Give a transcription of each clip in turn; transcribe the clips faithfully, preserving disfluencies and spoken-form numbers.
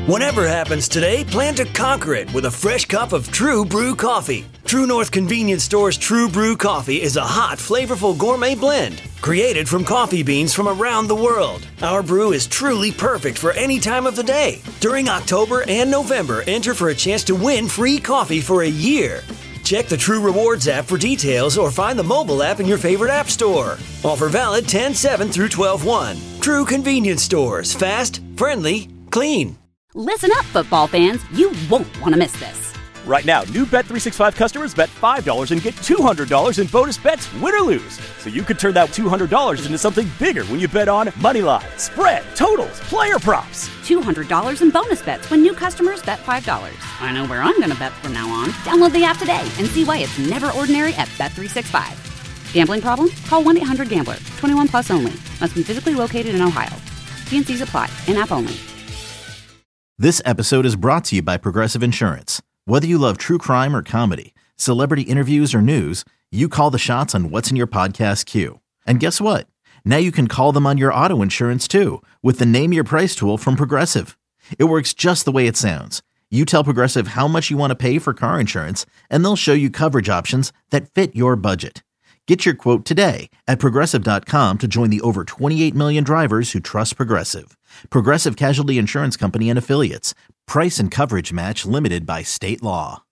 Whatever happens today, plan to conquer it with a fresh cup of True Brew coffee. True North Convenience Store's True Brew coffee is a hot, flavorful gourmet blend created from coffee beans from around the world. Our brew is truly perfect for any time of the day. During October and November, enter for a chance to win free coffee for a year. Check the True Rewards app for details or find the mobile app in your favorite app store. Offer valid ten seven through twelve one. True Convenience Stores. Fast, friendly, clean. Listen up, football fans. You won't want to miss this. Right now, new Bet three sixty-five customers bet five dollars and get two hundred dollars in bonus bets, win or lose. So you could turn that two hundred dollars into something bigger when you bet on moneyline, spread, totals, player props. two hundred dollars in bonus bets when new customers bet five dollars. I know where I'm going to bet from now on. Download the app today and see why it's never ordinary at Bet three sixty-five. Gambling problem? Call one eight hundred gambler. twenty-one plus only. Must be physically located in Ohio. T and C's apply. In-app only. This episode is brought to you by Progressive Insurance. Whether you love true crime or comedy, celebrity interviews or news, you call the shots on what's in your podcast queue. And guess what? Now you can call them on your auto insurance too with the Name Your Price tool from Progressive. It works just the way it sounds. You tell Progressive how much you want to pay for car insurance, and they'll show you coverage options that fit your budget. Get your quote today at Progressive dot com to join the over twenty-eight million drivers who trust Progressive. Progressive Casualty Insurance Company and Affiliates. Price and coverage match limited by state law.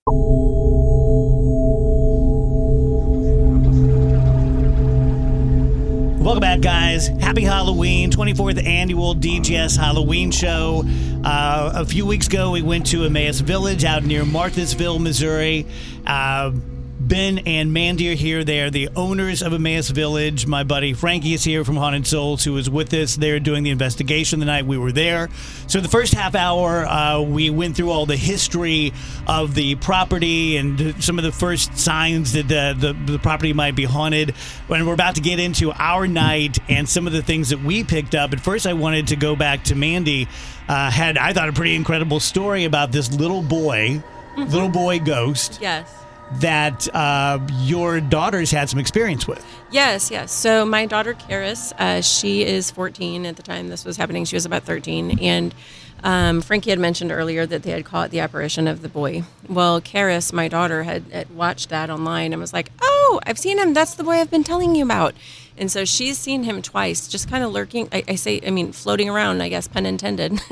Welcome back, guys. Happy Halloween, twenty-fourth Annual D G S Halloween Show. Uh, a few weeks ago, we went to Emmaus Village out near Marthasville, Missouri. Uh, Ben and Mandy are here. They are the owners of Emmaus Village. My buddy Frankie is here from Haunted Souls, who was with us there doing the investigation the night we were there. So the first half hour, uh, we went through all the history of the property and some of the first signs that the, the, the property might be haunted. And we're about to get into our night and some of the things that we picked up. At first, I wanted to go back to Mandy. Uh, had, I thought, a pretty incredible story about this little boy, mm-hmm. little boy ghost. Yes. That uh, your daughters had some experience with. Yes, yes. So my daughter, Karis, uh, she is fourteen at the time this was happening. She was about thirteen. And um, Frankie had mentioned earlier that they had caught the apparition of the boy. Well, Karis, my daughter, had, had watched that online and was like, oh, I've seen him. That's the boy I've been telling you about. And so she's seen him twice, just kind of lurking. I, I say, I mean, floating around, I guess, pun intended.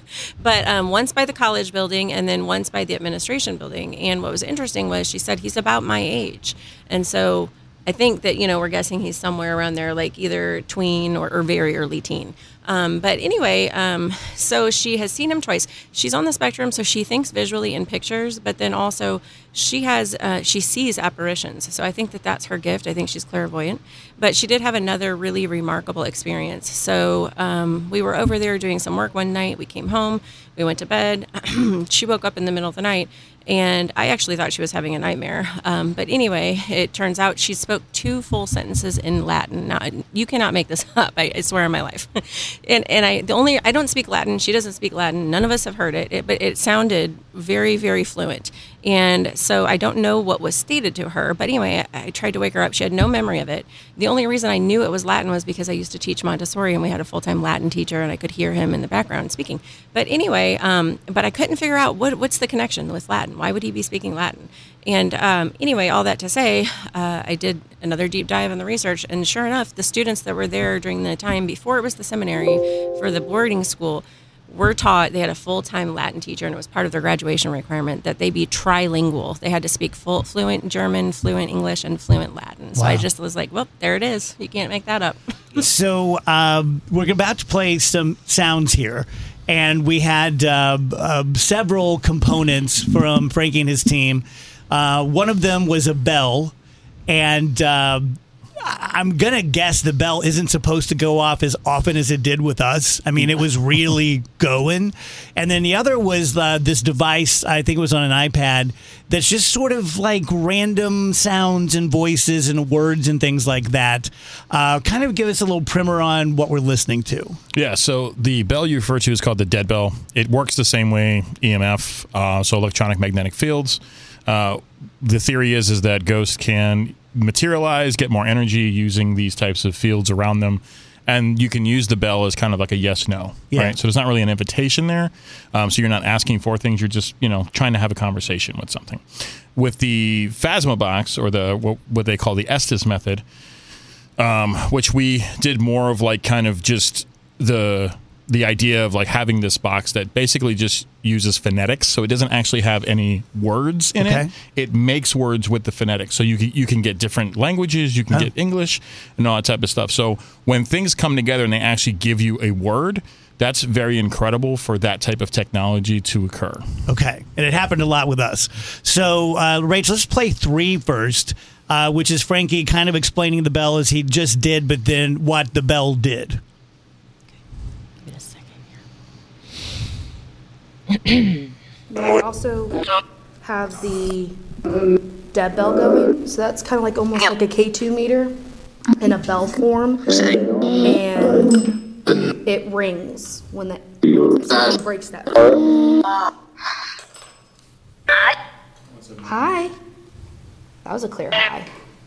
But um, once by the college building and then once by the administration building. And what was interesting was she said he's about my age. And so I think that, you know, we're guessing he's somewhere around there, like either tween or, or very early teen. Um, but anyway, um, so she has seen him twice. She's on the spectrum, so she thinks visually in pictures, but then also she has uh, she sees apparitions. So I think that that's her gift. I think she's clairvoyant. But she did have another really remarkable experience. So um, we were over there doing some work one night. We came home. We went to bed. She woke up in the middle of the night, and I actually thought she was having a nightmare. Um, but anyway, it turns out she spoke two full sentences in Latin. Now, you cannot make this up. I, I swear on my life. And and I the only I don't speak Latin. She doesn't speak Latin. None of us have heard it, it, but it sounded very, very fluent. And so I don't know what was stated to her. But anyway, I, I tried to wake her up. She had no memory of it. The only reason I knew it was Latin was because I used to teach Montessori, and we had a full-time Latin teacher, and I could hear him in the background speaking. But anyway, um, but I couldn't figure out what what's the connection with Latin. Why would he be speaking Latin? And um, anyway, all that to say, uh, I did another deep dive in the research, and sure enough, the students that were there during the time before it was the seminary for the boarding school were taught, they had a full-time Latin teacher, and it was part of their graduation requirement that they be trilingual. They had to speak full, fluent German, fluent English, and fluent Latin. So wow. I just was like, well, there it is. You can't make that up. So um, we're about to play some sounds here. And we had uh, uh, several components from Frankie and his team. Uh, one of them was a bell, and uh, I'm going to guess the bell isn't supposed to go off as often as it did with us. I mean, it was really going. And then the other was uh, this device, I think it was on an iPad, that's just sort of like random sounds and voices and words and things like that. Uh, kind of give us a little primer on what we're listening to. Yeah, so the bell you refer to is called the dead bell. It works the same way, E M F, uh, so electronic magnetic fields. Uh, the theory is is that ghosts can materialize, get more energy using these types of fields around them, and you can use the bell as kind of like a yes/no, Yeah. right? So there's not really an invitation there. Um, so you're not asking for things. You're just, you know, trying to have a conversation with something. With the Phasma box, or the what, what they call the Estes method, um, which we did more of like kind of just the the idea of like having this box that basically just uses phonetics, so it doesn't actually have any words in Okay. it. It makes words with the phonetics, so you can, you can get different languages, you can Huh. get English and all that type of stuff. So when things come together and they actually give you a word, that's very incredible for that type of technology to occur. Okay, and it happened a lot with us. So, uh, Rachel, let's play three first, uh, which is Frankie kind of explaining the bell as he just did, but then what the bell did. Give it a second We also have the dead bell going, so that's kind of like almost like a K two meter in a bell form, and it rings when that someone breaks that. Hi. That was a clear hi.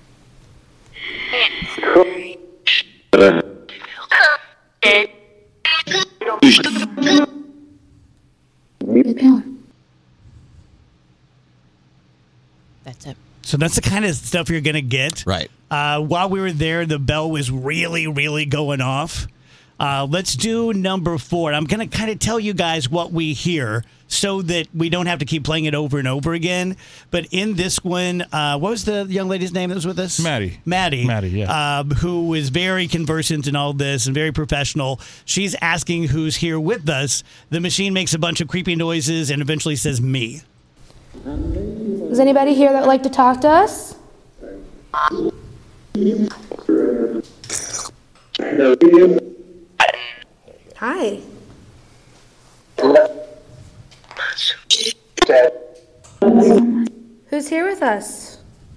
That's it. So that's the kind of stuff you're going to get. Right. Uh, while we were there, the bell was really, really going off. Uh, let's do number four. I'm going to kind of tell you guys what we hear so that we don't have to keep playing it over and over again. But in this one, uh, what was the young lady's name that was with us? Maddie. Maddie. Maddie, yeah. Um, who is very conversant in all this and very professional. She's asking who's here with us. The machine makes a bunch of creepy noises and eventually says me. Is anybody here that would like to talk to us? Hi. Who's here with us?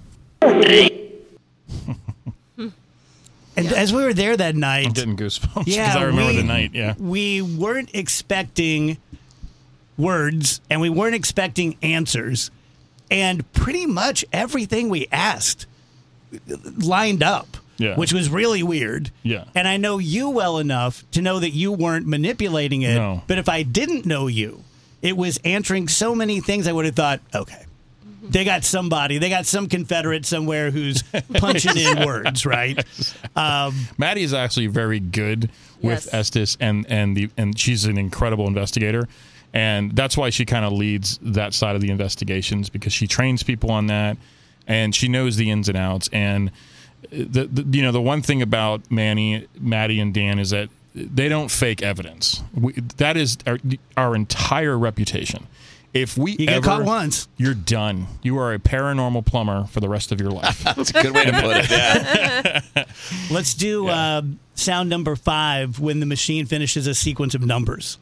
And as we were there that night, I'm getting goosebumps because yeah, I remember we, the night. Yeah, we weren't expecting words and we weren't expecting answers, and pretty much everything we asked lined up. Yeah. Which was really weird. Yeah. And I know you well enough to know that you weren't manipulating it. No. But if I didn't know you, it was answering so many things I would have thought, okay, they got somebody, they got some Confederate somewhere who's punching in words, right? Um, Maddie is actually very good with Yes. Estes, and and the and she's an incredible investigator, and that's why she kind of leads that side of the investigations, because she trains people on that, and she knows the ins and outs. And the, the you know the one thing about Manny, Maddie, and Dan is that they don't fake evidence. We, that is our, our entire reputation. If we You get ever, caught once, you're done. You are a paranormal plumber for the rest of your life. That's a good way to put it. Yeah. let's do Yeah. uh, sound number five when the machine finishes a sequence of numbers.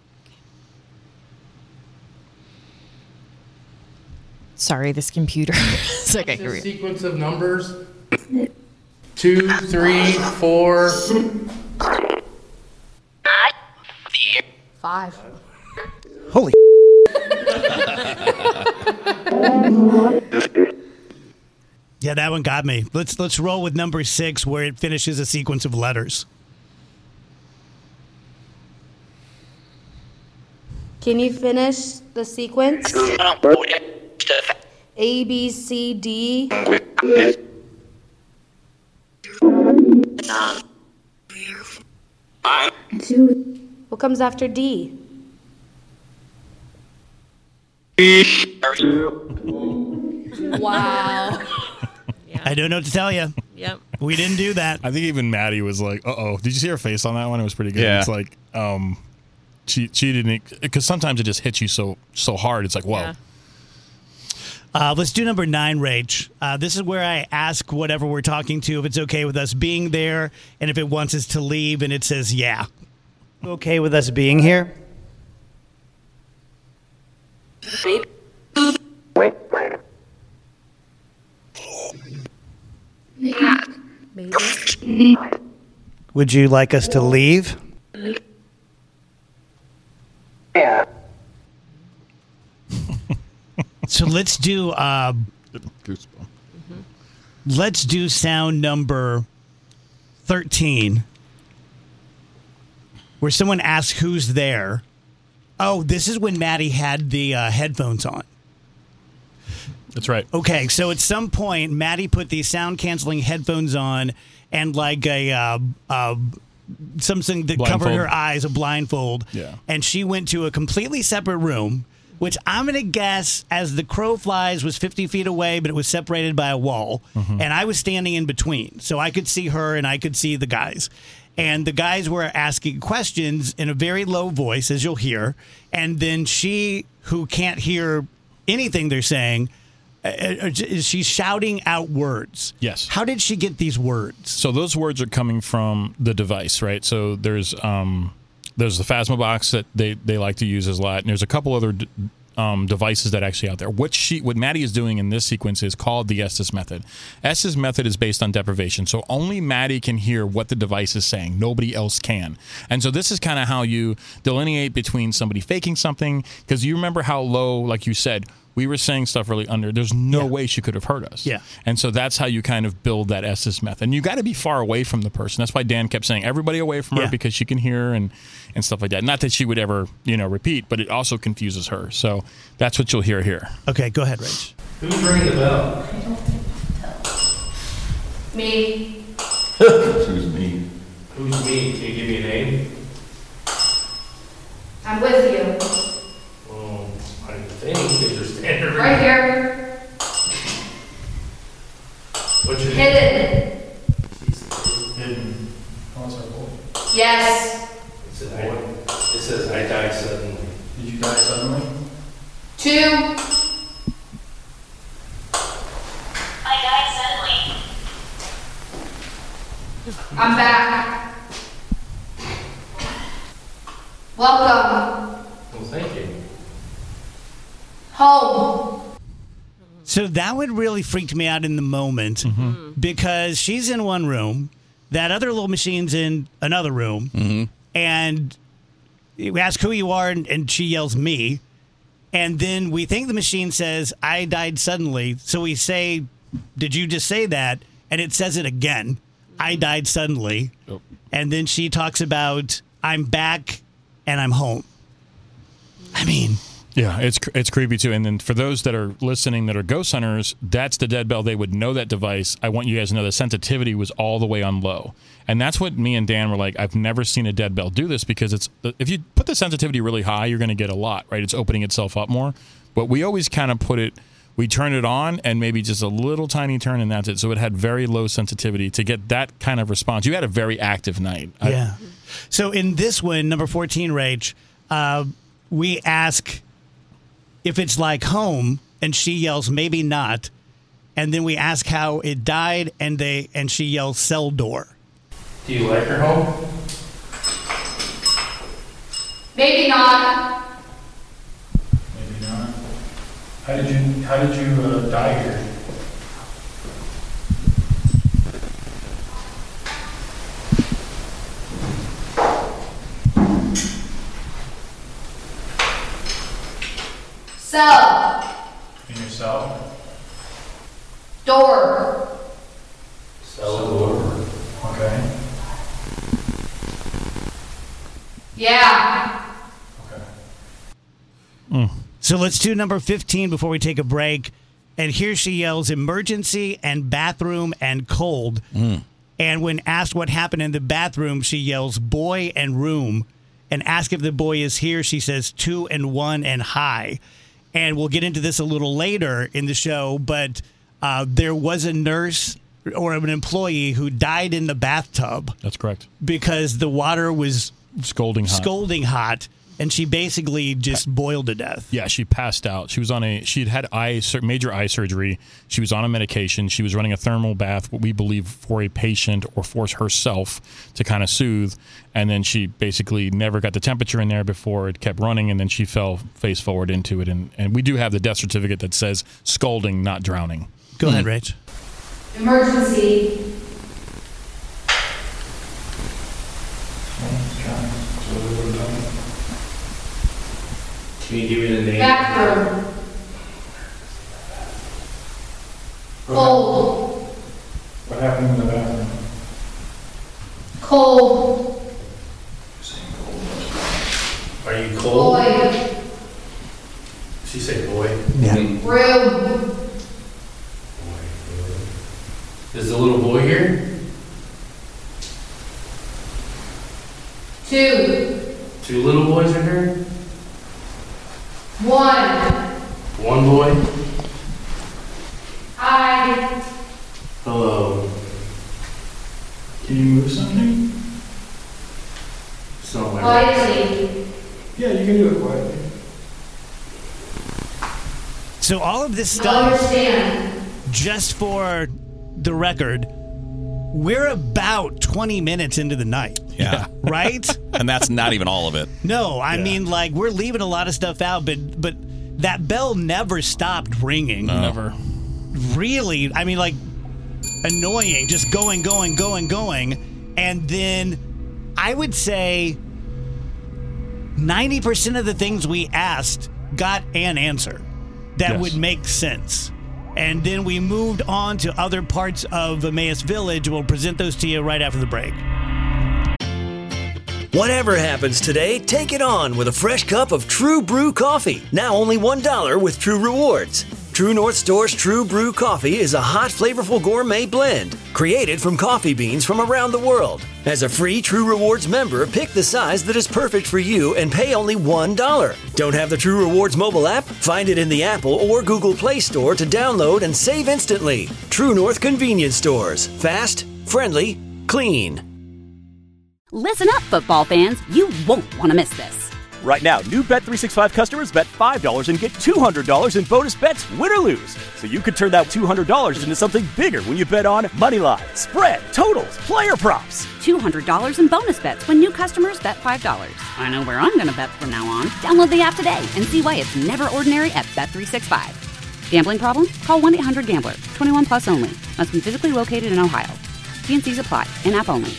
Sorry, this computer. It's okay. Here we go. Sequence of numbers. Two, three, four. Five. Holy. Yeah, that one got me. Let's let's roll with number six, where it finishes a sequence of letters. Can you finish the sequence? A, B, C, D. What comes after D? Wow. I don't know what to tell you. Yep. We didn't do that. I think even Maddie was like, "Uh oh." Did you see her face on that one? It was pretty good. Yeah. It's like, um, she she didn't, because sometimes it just hits you so so hard. It's like, whoa. Yeah. Uh, let's do number nine, Rach. Uh, this is where I ask whatever we're talking to if it's okay with us being there, and if it wants us to leave, and it says yeah. Okay with us being here? Maybe. Would you like us to leave? Yeah. So let's do uh, Goosebump. let's do sound number thirteen. where someone asks who's there. Oh, this is when Maddie had the uh, headphones on. That's right. Okay, so at some point, Maddie put these sound-canceling headphones on and like a uh, uh, something that Blindfold. covered her eyes, a blindfold. Yeah. And she went to a completely separate room, which I'm going to guess, as the crow flies, was fifty feet away, but it was separated by a wall. Mm-hmm. And I was standing in between. So I could see her and I could see the guys. And the guys were asking questions in a very low voice, as you'll hear. And then she, who can't hear anything they're saying, uh, she's shouting out words. Yes. How did she get these words? So those words are coming from the device, right? So there's um, there's the Phasma box that they, they like to use as a lot, and there's a couple other d- um, devices that are actually out there. What she, what Maddie is doing in this sequence is called the Estes method. Estes method is based on deprivation, so only Maddie can hear what the device is saying. Nobody else can. And so this is kind of how you delineate between somebody faking something, because you remember how low, like you said, we were saying stuff really under. There's no Yeah. way she could have heard us. Yeah. And so that's how you kind of build that Estes method. And you got to be far away from the person. That's why Dan kept saying everybody away from her Yeah. because she can hear and, and stuff like that. Not that she would ever, you know, repeat, but it also confuses her. So that's what you'll hear here. Okay, go ahead, Rach. Who's ringing the bell? Me. Who's me? Who's me? Can you give me a name? I'm with you. Well, I think that you're standing Right here. What's your name? Hidden. Hidden. Oh, it's our boy. Yes. It says, I, it says I died suddenly. Did you die suddenly? Two. I died suddenly. I'm back. Welcome. Well, thank you. Home. So that would really freak me out in the moment because she's in one room, that other little machine's in another room, and we ask who you are, and, and she yells me. And then we think the machine says, I died suddenly. So we say, did you just say that? And it says it again. I died suddenly. Oh. And then she talks about, I'm back and I'm home. I mean... Yeah, it's it's creepy too. And then for those that are listening that are ghost hunters, that's the dead bell. They would know that device. I want you guys to know the sensitivity was all the way on low. And that's what me and Dan were like, I've never seen a dead bell do this, because it's if you put the sensitivity really high, you're going to get a lot, right? It's opening itself up more. But we always kind of put it, we turn it on and maybe just a little tiny turn, and that's it. So it had very low sensitivity to get that kind of response. You had a very active night. I- Yeah. So in this one, number fourteen, Rach, uh, we ask if it's like home, and she yells, maybe not. And then we ask how it died, and they and she yells, cell door. Do you like your home? Maybe not. Maybe not. How did you, how did you uh, die here? Cell. In your cell? Door. Cell door. Okay. Yeah. Okay. So let's do number fifteen before we take a break. And here she yells, emergency and bathroom and cold. And when asked what happened in the bathroom, she yells, boy and room. And asked if the boy is here, she says, two and one and high. And we'll get into this a little later in the show, but uh, there was a nurse or an employee who died in the bathtub That's correct. because the water was Scolding hot. scalding hot, and she basically just boiled to death. Yeah, she passed out. She was on a. She had had eye sur- major eye surgery. She was on a medication. She was running a thermal bath, what we believe for a patient or for herself to kind of soothe. And then she basically never got the temperature in there before it kept running, and then she fell face forward into it. And, and we do have the death certificate that says scalding, not drowning. Go ahead, Rach. Emergency. Can you give me the name? Bathroom. Cold. What happened in the bathroom? Cold. She say boy? Yeah. Room. Is the little boy here? Two. Two little boys are here? One. One boy? Hi. Hello. Can you move something? It's not my Quietly. Yeah, you can do it quietly. So all of this I stuff, understand. just for the record, we're about twenty minutes into the night. Yeah. Right? And that's not even all of it. No, I mean, like, we're leaving a lot of stuff out, but but that bell never stopped ringing. No. Never. Really, I mean, like, annoying, just going, going, going, going. And then I would say ninety percent of the things we asked got an answer that Yes. would make sense. And then we moved on to other parts of Emmaus Village. We'll present those to you right after the break. Whatever happens today, take it on with a fresh cup of True Brew coffee. Now only one dollar with True Rewards. True North Store's True Brew Coffee is a hot, flavorful gourmet blend created from coffee beans from around the world. As a free True Rewards member, pick the size that is perfect for you and pay only one dollar. Don't have the True Rewards mobile app? Find it in the Apple or Google Play Store to download and save instantly. True North Convenience Stores. Fast, friendly, clean. Listen up, football fans. You won't want to miss this. Right now, new Bet three sixty-five customers bet five dollars and get two hundred dollars in bonus bets, win or lose. So you could turn that two hundred dollars into something bigger when you bet on money line, spread, totals, player props. two hundred dollars in bonus bets when new customers bet five dollars. I know where I'm going to bet from now on. Download the app today and see why it's never ordinary at Bet three sixty-five. Gambling problem? Call one eight hundred gambler. twenty-one plus only. Must be physically located in Ohio. T and C's apply. In-app only.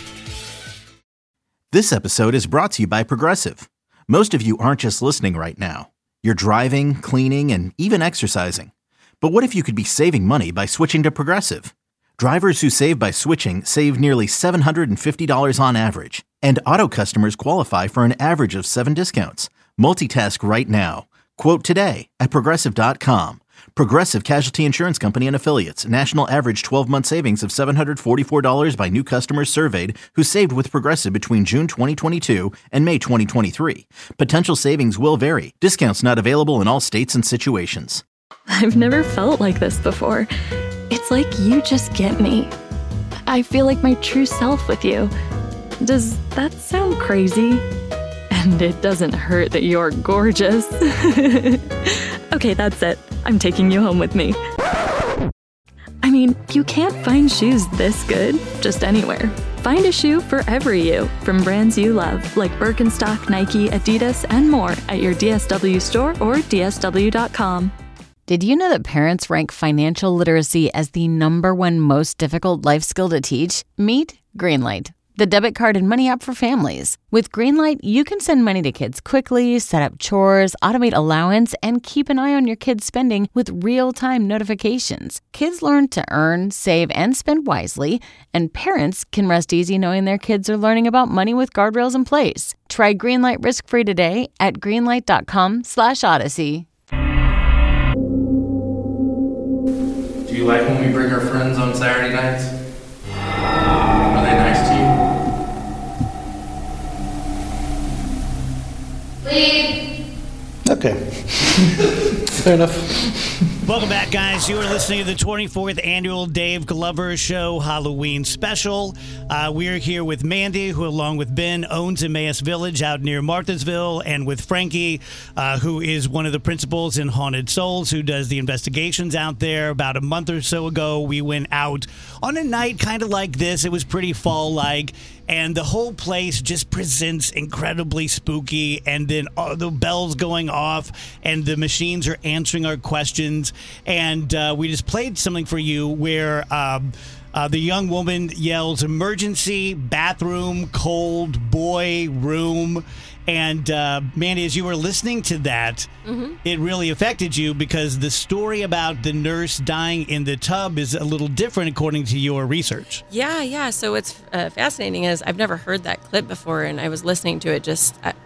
This episode is brought to you by Progressive. Most of you aren't just listening right now. You're driving, cleaning, and even exercising. But what if you could be saving money by switching to Progressive? Drivers who save by switching save nearly seven hundred fifty dollars on average. And auto customers qualify for an average of seven discounts. Multitask right now. Quote today at Progressive dot com. Progressive Casualty Insurance Company and Affiliates. National average twelve-month savings of seven hundred forty-four dollars by new customers surveyed who saved with Progressive between June twenty twenty-two and May twenty twenty-three. Potential savings will vary. Discounts not available in all states and situations. I've never felt like this before. It's like you just get me. I feel like my true self with you. Does that sound crazy? And it doesn't hurt that you're gorgeous. Okay, that's it. I'm taking you home with me. I mean, you can't find shoes this good just anywhere. Find a shoe for every you from brands you love, like Birkenstock, Nike, Adidas, and more at your D S W store or D S W dot com. Did you know that parents rank financial literacy as the number one most difficult life skill to teach? Meet Greenlight, the debit card and money app for families. With Greenlight, you can send money to kids quickly, set up chores, automate allowance, and keep an eye on your kids' spending with real-time notifications. Kids learn to earn, save, and spend wisely, and parents can rest easy knowing their kids are learning about money with guardrails in place. Try Greenlight risk-free today at greenlight dot com slash odyssey. Do you like when we bring our friends on Saturday nights? Are they nice to you? Leave. Okay. Fair enough. Welcome back, guys. You are listening to the twenty-fourth Annual Dave Glover Show Halloween Special. Uh, we're here with Mandy, who, along with Ben, owns Emmaus Village out near Marthasville, and with Frankie, uh, who is one of the principals in Haunted Souls, who does the investigations out there. About a month or so ago, we went out on a night kind of like this. It was pretty fall-like, and the whole place just presents incredibly spooky, and then uh, the bells going off, and the machines are answering our questions. And uh, we just played something for you where um, uh, the young woman yells, "Emergency, bathroom, cold, boy, room." And uh, Mandy, as you were listening to that, Mm-hmm. it really affected you because the story about the nurse dying in the tub is a little different according to your research. Yeah, yeah. So what's uh, fascinating is I've never heard that clip before, and I was listening to it just uh,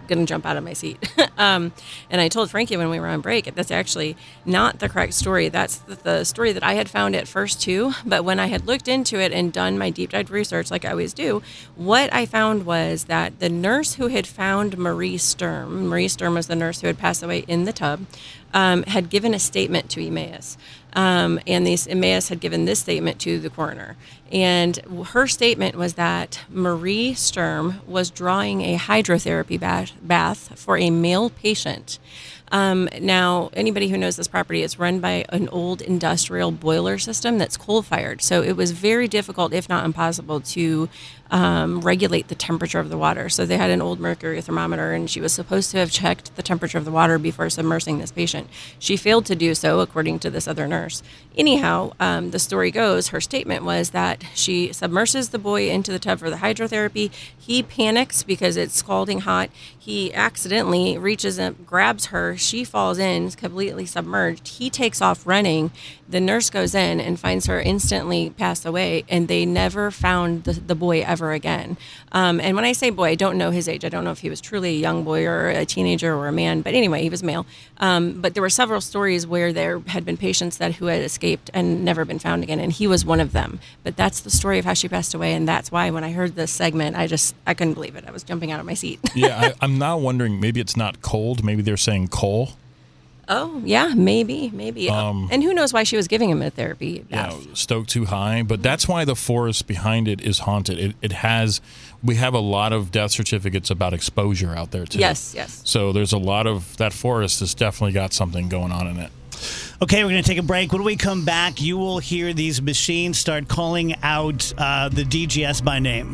going to jump out of my seat. um, and I told Frankie when we were on break, that's actually not the correct story. That's the, the story that I had found at first too. But when I had looked into it and done my deep dive research, like I always do, what I found was that the nurse who had found Marie Sturm, Marie Sturm was the nurse who had passed away in the tub, um, had given a statement to Emmaus. Um, and these Emmaus had given this statement to the coroner. And her statement was that Marie Sturm was drawing a hydrotherapy bath, bath for a male patient. Um, now, anybody who knows this property, it's run by an old industrial boiler system that's coal-fired. So it was very difficult, if not impossible, to um, regulate the temperature of the water. So they had an old mercury thermometer, and she was supposed to have checked the temperature of the water before submersing this patient. She failed to do so, according to this other nurse. Anyhow, um, the story goes, her statement was that she submerses the boy into the tub for the hydrotherapy. He panics because it's scalding hot. He accidentally reaches up, grabs her. She falls in, completely submerged. He takes off running. The nurse goes in and finds her instantly passed away, and they never found the, the boy ever again. Um, and when I say boy, I don't know his age. I don't know if he was truly a young boy or a teenager or a man, but anyway, he was male. Um, but there were several stories where there had been patients that who had escaped and never been found again, and he was one of them. But that's the story of how she passed away, and that's why when I heard this segment, I just, I couldn't believe it. I was jumping out of my seat. yeah, I, I'm now wondering, maybe it's not cold. Maybe they're saying coal. Oh, yeah, maybe, maybe. Um, and who knows why she was giving him a therapy bath. Yeah, stoked too high. But that's why the forest behind it is haunted. It, it has, we have a lot of death certificates about exposure out there, too. Yes, yes. So there's a lot of, that forest has definitely got something going on in it. Okay, we're going to take a break. When we come back, you will hear these machines start calling out uh, the D G S by name.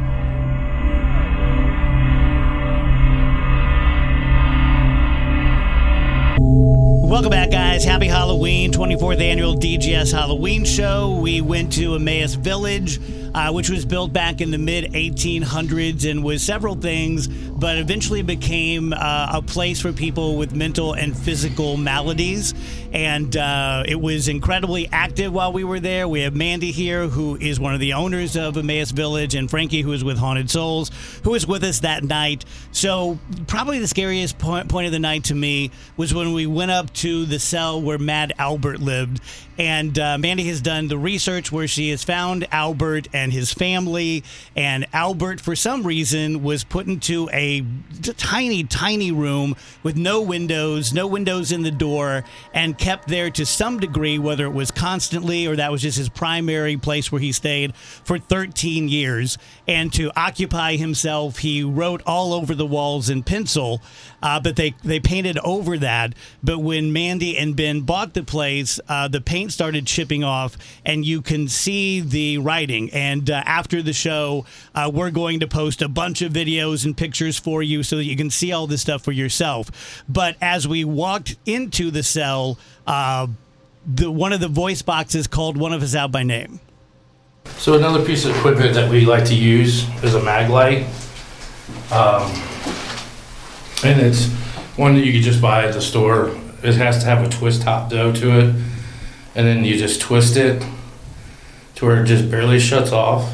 Welcome back, guys. Happy Halloween, twenty-fourth Annual D G S Halloween Show. We went to Emmaus Village, uh, which was built back in the mid eighteen hundreds and was several things, but eventually became uh, a place for people with mental and physical maladies. And uh, it was incredibly active while we were there. We have Mandy here, who is one of the owners of Emmaus Village, and Frankie, who is with Haunted Souls, who was with us that night. So probably the scariest point, point of the night to me was when we went up to the cell where Mad Albert lived. And uh, Mandy has done the research where she has found Albert and his family. And Albert, for some reason, was put into a tiny, tiny room with no windows, no windows in the door, and kept there to some degree, whether it was constantly or that was just his primary place where he stayed for thirteen years. And to occupy himself, he wrote all over the walls in pencil, uh, but they, they painted over that. But when Mandy and Ben bought the place, uh, the paint started chipping off, and you can see the writing. And uh, after the show, uh, we're going to post a bunch of videos and pictures for you so that you can see all this stuff for yourself. But as we walked into the cell, uh, the one of the voice boxes called one of us out by name. So another piece of equipment that we like to use is a mag light. Um, and it's one that you can just buy at the store. It has to have a twist top though to it. And then you just twist it to where it just barely shuts off.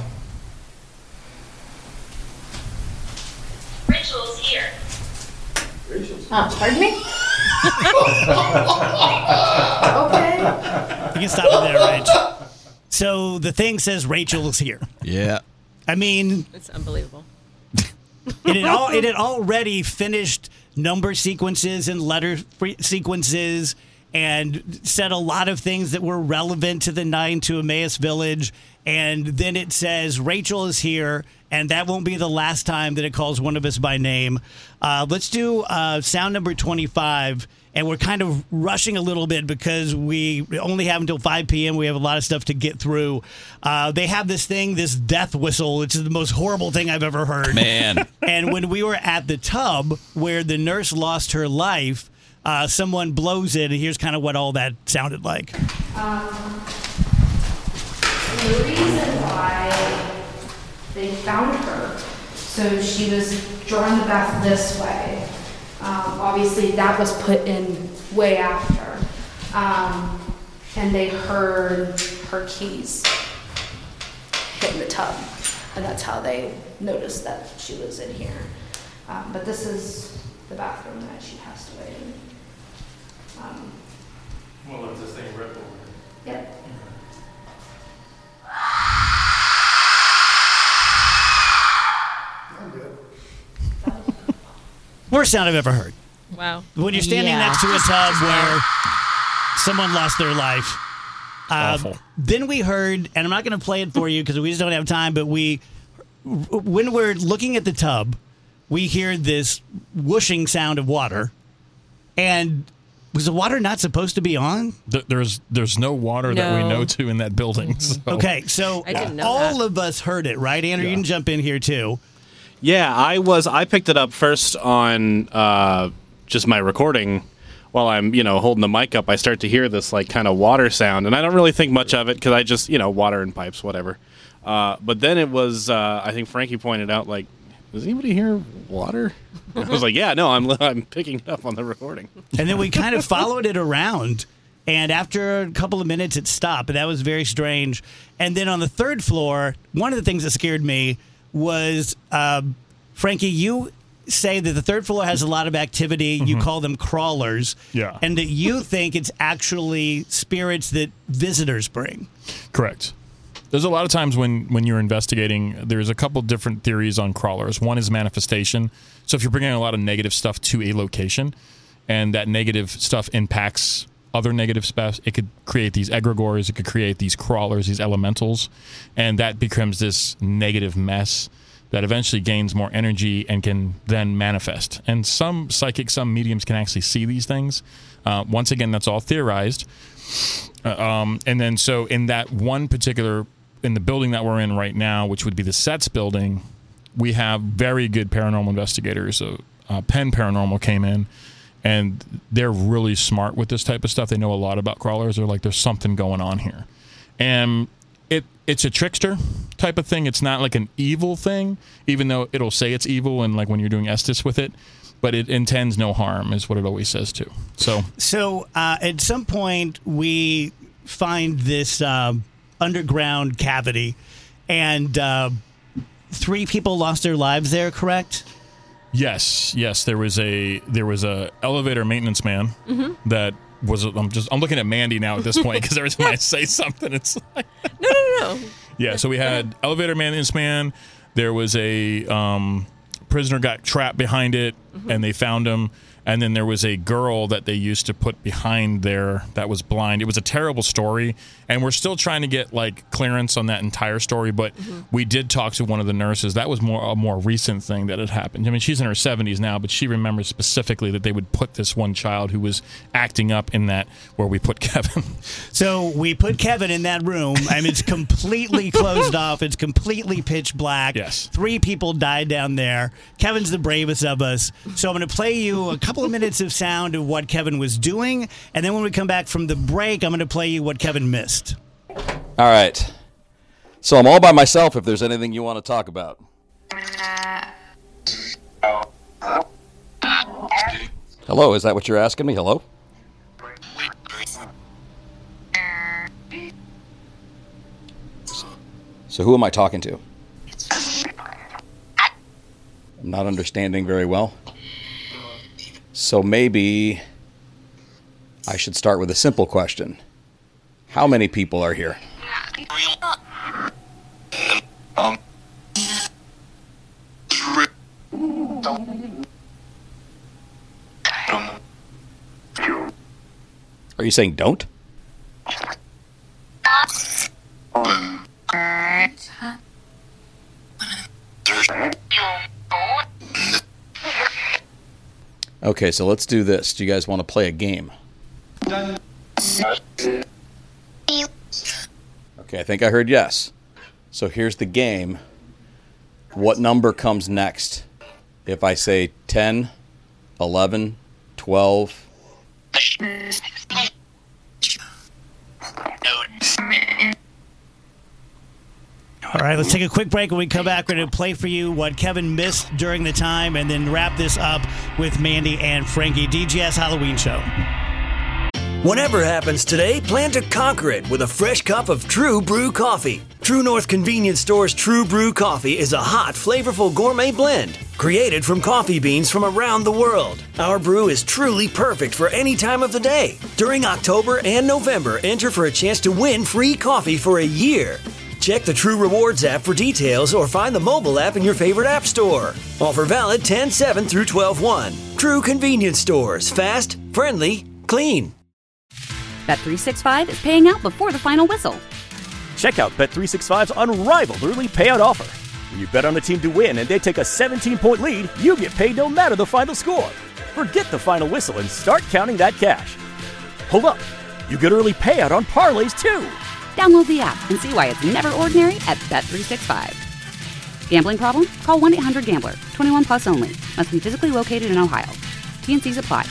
Rachel's here. Oh, pardon me? Okay. You can stop it there, Rach. So the thing says Rachel is here. Yeah. I mean, It's unbelievable. it had, all, it had already finished number sequences and letter free sequences and said a lot of things that were relevant to the night, to Emmaus Village. And then it says Rachel is here, and that won't be the last time that it calls one of us by name. Uh, let's do uh, sound number twenty-five. And we're kind of rushing a little bit because we only have until five p.m. We have a lot of stuff to get through. Uh, they have this thing, this death whistle. It's the most horrible thing I've ever heard. Man. And when we were at the tub where the nurse lost her life, uh, someone blows it, and here's kind of what all that sounded like. Um, the reason why they found her, so she was drawing the bath this way. Um, obviously, that was put in way after. Um, and they heard her keys hitting the tub. And that's how they noticed that she was in here. Um, but this is the bathroom that she passed away in. Um, Well, let this thing rip over. Yep. Worst sound I've ever heard. Wow. When you're standing Yeah. next to a tub where someone lost their life. Uh, Awful. Then we heard, and I'm not going to play it for you because we just don't have time, but we, when we're looking at the tub, we hear this whooshing sound of water. And was the water not supposed to be on? Th- There's there's no water that we No. know to in that building. So. Okay, so I didn't know all of us heard it, right? Andrew, you can jump in here too. Yeah, I was. I picked it up first on uh, just my recording. While I'm, you know, holding the mic up, I start to hear this like kind of water sound, and I don't really think much of it because I just, you know, water and pipes, whatever. Uh, but then it was, uh, I think Frankie pointed out, like, does anybody hear water? I was like, yeah, no, I'm I'm picking it up on the recording. And then we kind of followed it around. And after a couple of minutes, it stopped. And that was very strange. And then on the third floor, one of the things that scared me was, um, Frankie, you say that the third floor has a lot of activity. You call them crawlers. Yeah. And that you think it's actually spirits that visitors bring. Correct. There's a lot of times when, when you're investigating, there's a couple different theories on crawlers. One is manifestation. So if you're bringing a lot of negative stuff to a location and that negative stuff impacts other negative stuff, it could create these egregores, it could create these crawlers, these elementals, and that becomes this negative mess that eventually gains more energy and can then manifest. And some psychics, some mediums can actually see these things. Uh, once again, that's all theorized. Uh, um, and then so in that one particular, in the building that we're in right now, which would be the Sets building, we have very good paranormal investigators. So, uh, Penn Paranormal came in, and they're really smart with this type of stuff. They know a lot about crawlers. They're like, there's something going on here. And it it's a trickster type of thing. It's not like an evil thing, even though it'll say it's evil and like when you're doing Estes with it. But it intends no harm, is what it always says too. So, So uh, at some point, we find this um, underground cavity, and uh, three people lost their lives there, correct? yes, yes, there was a there was a elevator maintenance man Mhm. that was. I'm just I'm looking at Mandy now at this point because every time I say something, it's like No, no, no. yeah. So we had elevator maintenance man. There was a um, prisoner got trapped behind it, and they found him. And then there was a girl that they used to put behind there that was blind. It was a terrible story, and we're still trying to get like clearance on that entire story. But we did talk to one of the nurses. That was more a more recent thing that had happened. I mean, she's in her seventies now, but she remembers specifically that they would put this one child who was acting up in that where we put Kevin. So we put Kevin in that room. I mean, it's completely closed off. It's completely pitch black. Yes. Three people died down there. Kevin's the bravest of us. So I'm going to play you a couple of minutes of sound of what Kevin was doing. And then when we come back from the break, I'm going to play you what Kevin missed. All right. So I'm all by myself if there's anything you want to talk about. Hello, is that what you're asking me? Hello? So who am I talking to? I'm not understanding very well. So maybe I should start with a simple question. How many people are here? Are you saying don't? Okay, so let's do this. Do you guys want to play a game? Okay, I think I heard yes. So here's the game. What number comes next? If I say ten, eleven, twelve... All right, let's take a quick break. When we come back, we're going to play for you what Kevin missed during the time and then wrap this up with Mandy and Frankie. D G S Halloween Show. Whatever happens today, plan to conquer it with a fresh cup of True Brew coffee. True North Convenience Store's True Brew coffee is a hot, flavorful gourmet blend Created from coffee beans from around the world, our brew is truly perfect for any time of the day. During October and November, enter for a chance to win free coffee for a year. Check the True Rewards app for details or find the mobile app in your favorite app store. Offer valid ten seven through twelve one. True convenience stores. Fast, friendly, clean. Bet three sixty-five is paying out before the final whistle. Check out Bet three sixty-five's unrivaled early payout offer. When you bet on a team to win and they take a seventeen-point lead, you get paid no matter the final score. Forget the final whistle and start counting that cash. Hold up. You get early payout on parlays, too. Download the app and see why it's never ordinary at Bet three sixty-five. Gambling problem? Call one eight hundred gambler. twenty-one plus only. Must be physically located in Ohio. T and C's apply.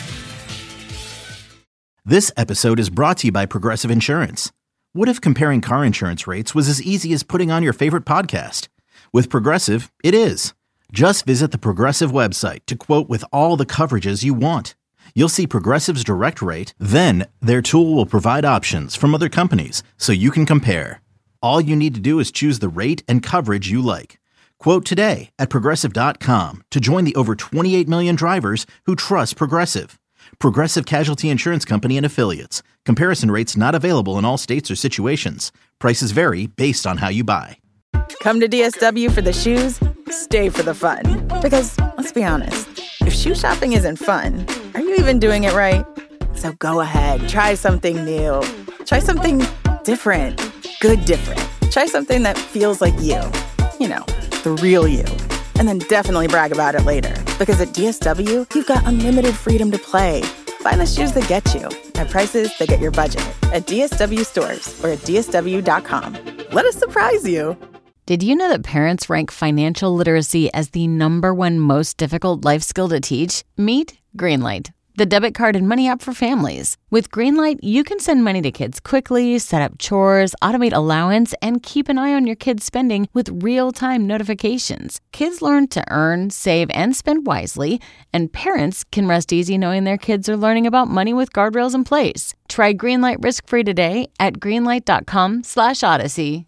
This episode is brought to you by Progressive Insurance. What if comparing car insurance rates was as easy as putting on your favorite podcast? With Progressive, it is. Just visit the Progressive website to quote with all the coverages you want. You'll see Progressive's direct rate, then their tool will provide options from other companies so you can compare. All you need to do is choose the rate and coverage you like. Quote today at Progressive dot com to join the over twenty-eight million drivers who trust Progressive. Progressive Casualty Insurance Company and Affiliates. Comparison rates not available in all states or situations. Prices vary based on how you buy. Come to D S W for the shoes, stay for the fun. Because, let's be honest, if shoe shopping isn't fun, are you even doing it right? So go ahead, try something new. Try something different. Good different. Try something that feels like you. You know, the real you. And then definitely brag about it later. Because at D S W, you've got unlimited freedom to play. Find the shoes that get you at prices that get your budget at D S W stores or at D S W dot com. Let us surprise you. Did you know that parents rank financial literacy as the number one most difficult life skill to teach? Meet Greenlight, the debit card and money app for families. With Greenlight, you can send money to kids quickly, set up chores, automate allowance, and keep an eye on your kids' spending with real-time notifications. Kids learn to earn, save, and spend wisely, and parents can rest easy knowing their kids are learning about money with guardrails in place. Try Greenlight risk-free today at greenlight dot com slash odyssey.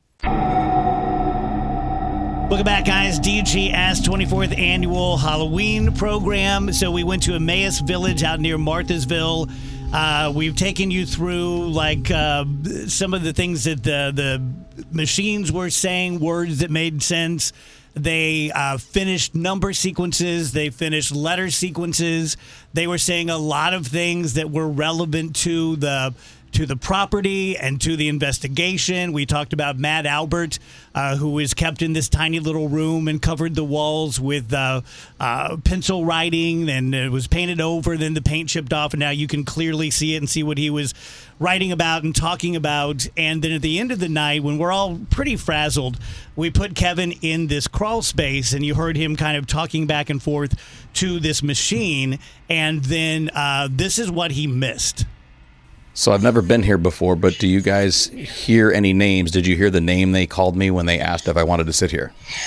Welcome back, guys. D G S twenty-fourth Annual Halloween Program. So we went to Emmaus Village out near Marthasville. Uh, we've taken you through, like, uh, some of the things that the, the machines were saying, words that made sense. They uh, finished number sequences. They finished letter sequences. They were saying a lot of things that were relevant to the to the property and to the investigation. We talked about Matt Albert, uh, who was kept in this tiny little room and covered the walls with uh, uh, pencil writing, and it was painted over, then the paint chipped off, and now you can clearly see it and see what he was writing about and talking about. And then at the end of the night, when we're all pretty frazzled, we put Kevin in this crawl space, and you heard him kind of talking back and forth to this machine, and then uh, this is what he missed. So I've never been here before, but do you guys hear any names? Did you hear the name they called me when they asked if I wanted to sit here?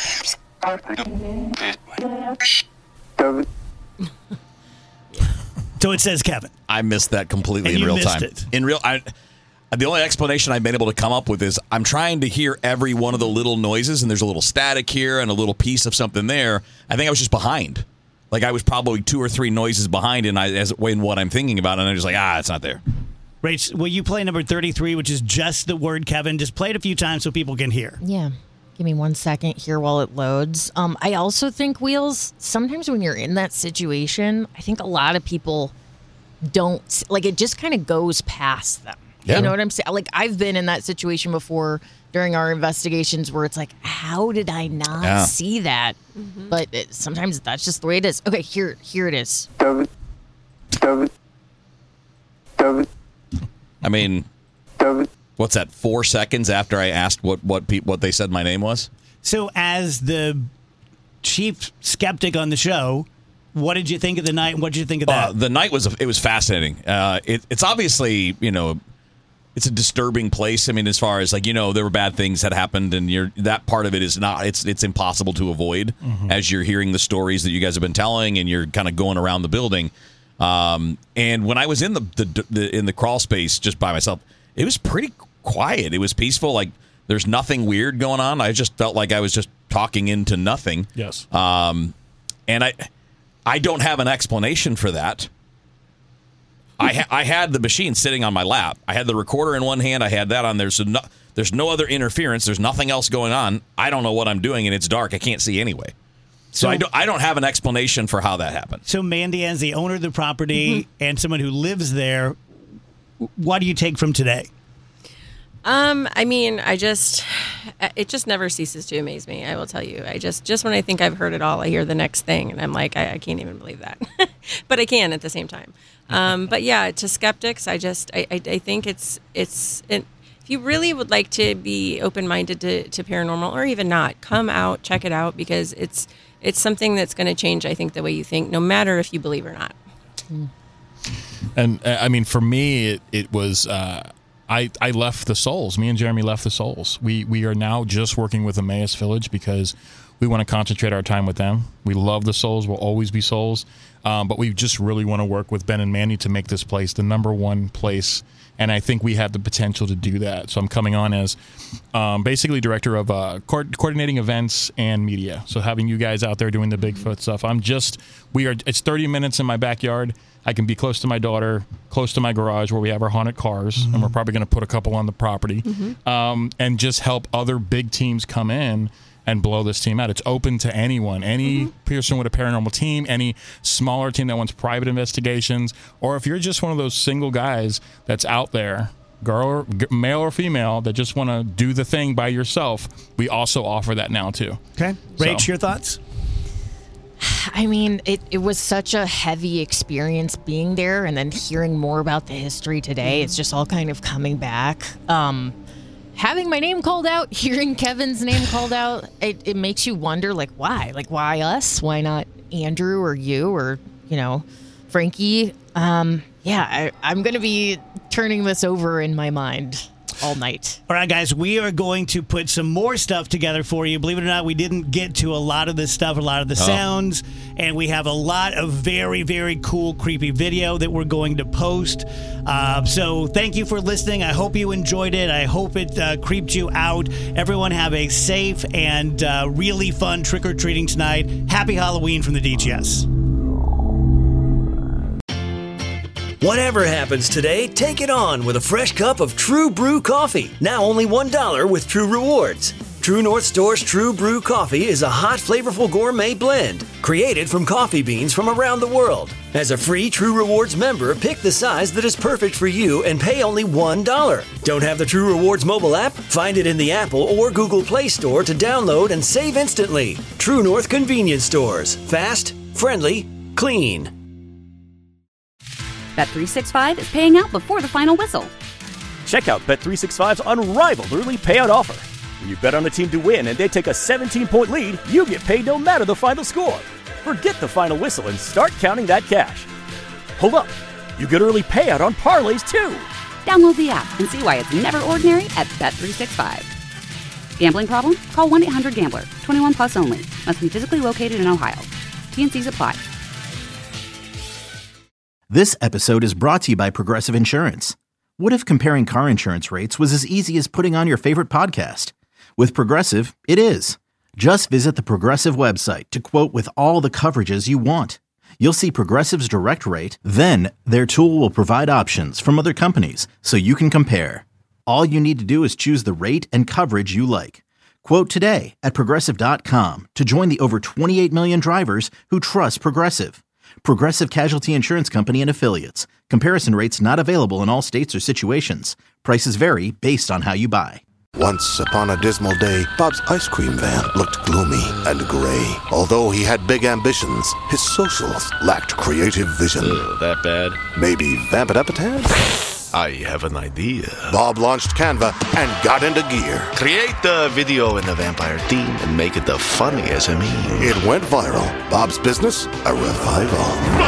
So it says Kevin. I missed that completely And in you real missed time. it. In real, I, the only explanation I've been able to come up with is I'm trying to hear every one of the little noises, and there's a little static here and a little piece of something there. I think I was just behind. Like I was probably two or three noises behind, and I as in what I'm thinking about, and I'm just like, ah, it's not there. Rach, will you play number thirty-three, which is just the word Kevin? Just play it a few times so people can hear. Yeah. Give me one second here while it loads. Um, I also think, Wheels, sometimes when you're in that situation, I think a lot of people don't, like, it just kind of goes past them. Yeah. You know what I'm saying? Like, I've been in that situation before during our investigations where it's like, how did I not Yeah. see that? Mm-hmm. But it, sometimes that's just the way it is. Okay, here, here it is. I mean, what's that? Four seconds after I asked what what pe- what they said my name was. So, as the chief skeptic on the show, what did you think of the night, and what did you think of that? Uh, the night was it was fascinating. Uh, it, it's obviously, you know, it's a disturbing place. I mean, as far as like, you know, there were bad things that happened, and you're that part of it is not. It's it's impossible to avoid Mhm. as you're hearing the stories that you guys have been telling, and you're kind of going around the building. Um, and when I was in the, the the in the crawl space just by myself, it was pretty quiet. It was peaceful. Like there's nothing weird going on. I just felt like I was just talking into nothing. Yes. Um, And I I don't have an explanation for that. I ha- I had the machine sitting on my lap. I had the recorder in one hand. I had that on there. So no, there's no other interference. There's nothing else going on. I don't know what I'm doing, and it's dark. I can't see anyway. So, so I, don't, I don't have an explanation for how that happened. So Mandy, as the owner of the property mm-hmm. and someone who lives there, what do you take from today? Um, I mean, I just, it just never ceases to amaze me. I will tell you. I just, just when I think I've heard it all, I hear the next thing, and I'm like, I, I can't even believe that, but I can at the same time. Um, but yeah, to skeptics, I just, I, I, I think it's, it's, it, if you really would like to be open-minded to, to paranormal, or even not, come out, check it out, because it's, it's something that's going to change, I think, the way you think, no matter if you believe or not. And uh, I mean, for me, it, it was. Uh, I, I left the Souls. Me and Jeremy left the Souls. We we are now just working with Emmaus Village because we want to concentrate our time with them. We love the Souls. We'll always be Souls. Um, but we just really want to work with Ben and Mandy to make this place the number one place. And I think we have the potential to do that. So I'm coming on as um, basically director of uh, co- coordinating events and media. So having you guys out there doing the Bigfoot stuff. I'm just, we are, it's thirty minutes in my backyard. I can be close to my daughter, close to my garage where we have our haunted cars, mm-hmm. and we're probably going to put a couple on the property, mm-hmm. um, and just help other big teams come in and blow this team out. It's open to anyone, any mm-hmm. person with a paranormal team, any smaller team that wants private investigations, or if you're just one of those single guys that's out there, girl, or, g- male or female, that just want to do the thing by yourself, we also offer that now too. Okay. Rach, So. your thoughts? I mean, it, it was such a heavy experience being there, and then hearing more about the history today. It's just all kind of coming back. Um, having my name called out, hearing Kevin's name called out, it, it makes you wonder, like, why? Like, why us? Why not Andrew or you or, you know, Frankie? Um, yeah, I, I'm going to be turning this over in my mind all night. All right, guys, we are going to put some more stuff together for you. Believe it or not, we didn't get to a lot of this stuff, a lot of the Oh. sounds, and we have a lot of very, very cool, creepy video that we're going to post. Uh, so thank you for listening. I hope you enjoyed it. I hope it uh, creeped you out. Everyone have a safe and uh, really fun trick-or-treating tonight. Happy Halloween from the D G S. Whatever happens today, take it on with a fresh cup of True Brew Coffee. Now only one dollar with True Rewards. True North Store's True Brew Coffee is a hot, flavorful gourmet blend created from coffee beans from around the world. As a free True Rewards member, pick the size that is perfect for you and pay only one dollar. Don't have the True Rewards mobile app? Find it in the Apple or Google Play Store to download and save instantly. True North Convenience Stores. Fast, friendly, clean. Bet three sixty-five is paying out before the final whistle. Check out Bet three sixty-five's unrivaled early payout offer. When you bet on a team to win and they take a seventeen-point lead, you get paid no matter the final score. Forget the final whistle and start counting that cash. Hold up. You get early payout on parlays, too. Download the app and see why it's never ordinary at Bet three sixty-five. Gambling problem? Call one eight hundred gambler. twenty-one plus only. Must be physically located in Ohio. T N Cs apply. This episode is brought to you by Progressive Insurance. What if comparing car insurance rates was as easy as putting on your favorite podcast? With Progressive, it is. Just visit the Progressive website to quote with all the coverages you want. You'll see Progressive's direct rate, then their tool will provide options from other companies so you can compare. All you need to do is choose the rate and coverage you like. Quote today at Progressive dot com to join the over twenty-eight million drivers who trust Progressive. Progressive Casualty Insurance Company and Affiliates. Comparison rates not available in all states or situations. Prices vary based on how you buy. Once upon a dismal day, Bob's ice cream van looked gloomy and gray. Although he had big ambitions, his socials lacked creative vision. Ugh, that bad? Maybe vamp it up a tad? I have an idea. Bob launched Canva and got into gear. Create the video in the vampire theme and make it the funniest of me. It went viral. Bob's business, a revival.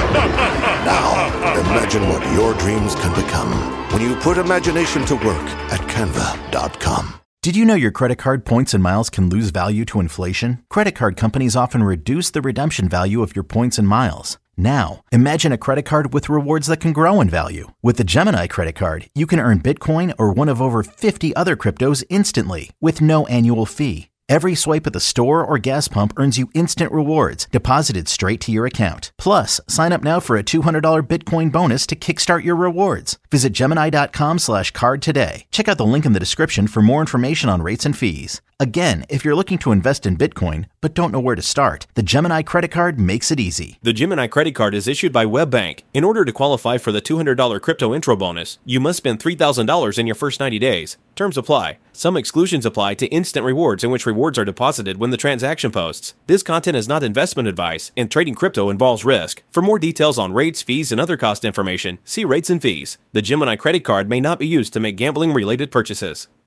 Now, imagine what your dreams can become when you put imagination to work at canva dot com. Did you know your credit card points and miles can lose value to inflation? Credit card companies often reduce the redemption value of your points and miles. Now, imagine a credit card with rewards that can grow in value. With the Gemini credit card, you can earn Bitcoin or one of over fifty other cryptos instantly with no annual fee. Every swipe at the store or gas pump earns you instant rewards deposited straight to your account. Plus, sign up now for a two hundred dollars Bitcoin bonus to kickstart your rewards. Visit Gemini.com slash card today. Check out the link in the description for more information on rates and fees. Again, if you're looking to invest in Bitcoin but don't know where to start, the Gemini credit card makes it easy. The Gemini credit card is issued by WebBank. In order to qualify for the two hundred dollars crypto intro bonus, you must spend three thousand dollars in your first ninety days. Terms apply. Some exclusions apply to instant rewards, in which rewards are deposited when the transaction posts. This content is not investment advice, and trading crypto involves risk. For more details on rates, fees, and other cost information, see rates and fees. The Gemini credit card may not be used to make gambling-related purchases.